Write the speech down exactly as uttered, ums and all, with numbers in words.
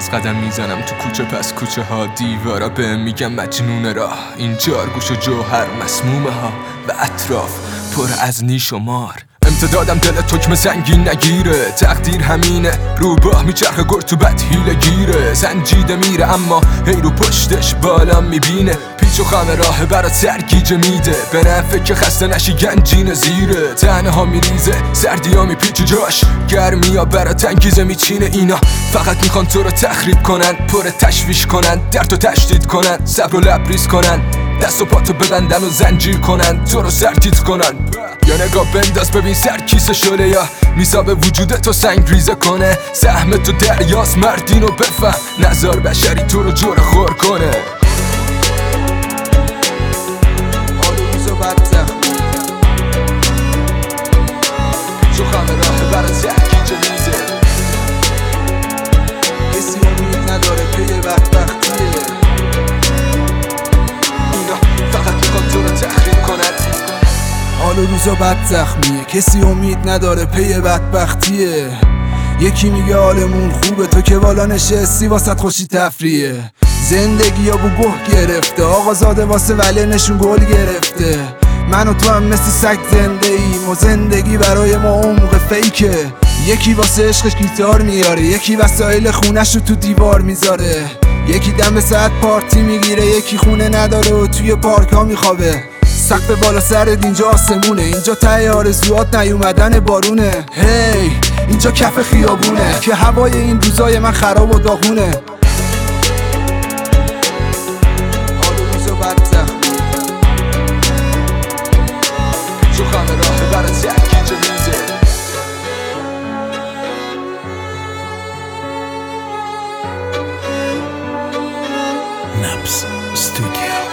باز قدم میزنم تو کوچه پس کوچه ها، دیوارا به میگم مجنون راه، این جارگوش و جوهر مسمومه ها و اطراف پر از نیش و مار. امتدادم دل تکمه سنگین نگیره، تقدیر همینه روباه میچرخه گر تو بد هیله گیره، سنجیده میره اما هی رو پشتش بالا میبینه، پیچ و خم راه برات سرگیجه میده، به نفع که خسته نشی گنجین زیره، تنها میریزه سردی ها میپیچه جاش، گرمی ها برات انگیزه میچینه، اینا فقط میخوان تو رو تخریب کنن، پر تشویش کنن، درد و تشدید کنن، صبر و لبریز کنن، دست و پاتو ببندن و زنجیر کنن، تو رو سرتیت کنن. یا نگاه بنداز ببین سر کیسه شله، یا میسا وجود تو سنگ ریزه کنه، سهم تو دریاست مردینو بفهم، نزار بشری تو رو جور خور کنه. حال و روز و بد زخمی چو خم راه برات سرگیجه میزه، کسی امید نداره پی بدبختیه، اینا فقط میخوان تو رو تخریب کنن. حال و روزا بد زخمیه، کسی امید نداره پی بدبختیه، یکی میگه حالمون خوبه تو که والا نشستی واسط خوشی تفریه، زندگی یا بو گوه گرفته، آقا زاده واسه ولی نشون گل گرفته، من و تو هم مثل سگ زنده ایم و زندگی برای ما عمق فیکه، یکی واسه عشقش گیتار میاره، یکی وسایل خونش رو تو دیوار میذاره، یکی دم ساعت پارتی میگیره، یکی خونه نداره و توی پارک ها میخوابه، سقف بالا سرت اینجا آسمونه، اینجا ته آرزوات نیومدن بارونه، هی hey, اینجا کف خیابونه که هوای این روزای من خراب و داغونه. حال و روز و بد زخمی چو خم راه برات سرگیجه میزه. نبض استودیو.